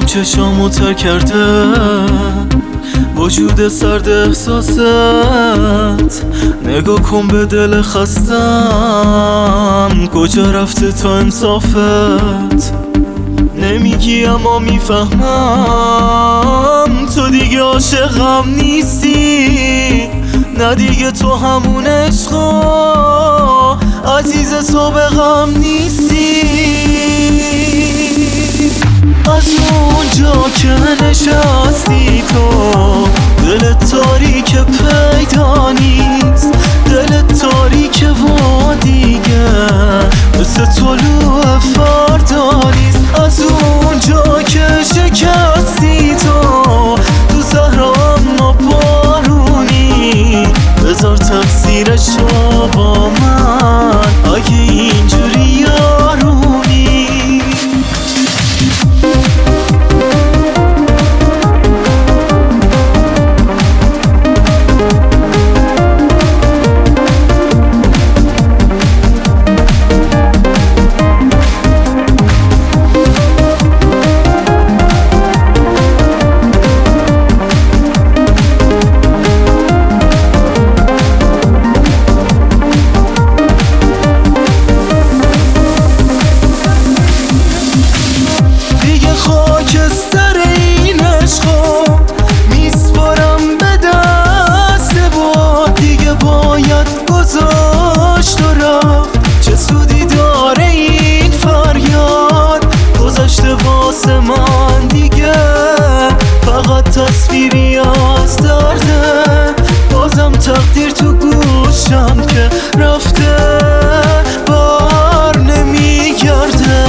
چشامو تر کرده وجود سرد احساست. نگاه کن به دل خستم، کجا رفته تا انصافت؟ نمیگی اما میفهمم تو دیگه عاشقم نیستی. نه دیگه تو همون عشقا عزیز تو به غم نیستی. از اونجا که نشستی تو دل تاریک پیدا نیست، دل تاریک و دیگه مثل طلوع فردا نیست. از اونجا که شکستی تو زهرا اما بارونی، بذار تقصیرشو با من اگه اینجوری یارونی. خاکستر این عشقو میسپارم به دست باد، دیگه باید گذاشت و رفت. چه سودی داره این فریاد؟ گذشته واسه من دیگه فقط تصویری از درده. بازم تقدیر تو گوشم که رفته بر نمیگرده.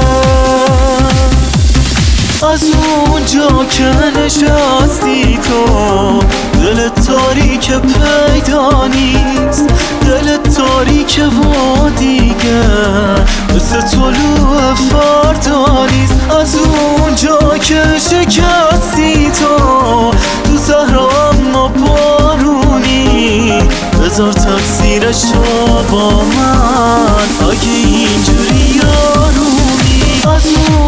از اونجا که نشستی تو دل تاریک پیدا نیست، دل تاریک و دیگه مثل طلوع فردا نیست. از اونجا که شکستی تو زهرا اما بارونی، بذار تقصیرشو با من اگه اینجوری یارونی. از